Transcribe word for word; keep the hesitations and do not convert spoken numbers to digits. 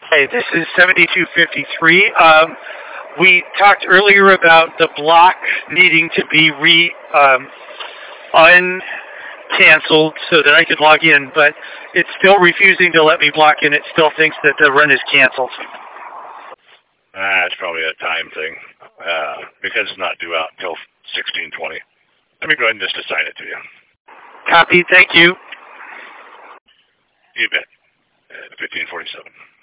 Hey, this is seventy-two fifty-three. Um, we talked earlier about the block needing to be re um, uncanceled so that I could log in, but it's still refusing to let me block in. It still thinks that the run is canceled. Ah, it's probably a time thing, uh, because it's not due out until sixteen twenty. Let me go ahead and just assign it to you. Copy. Thank you. You bet. Uh, fifteen forty-seven.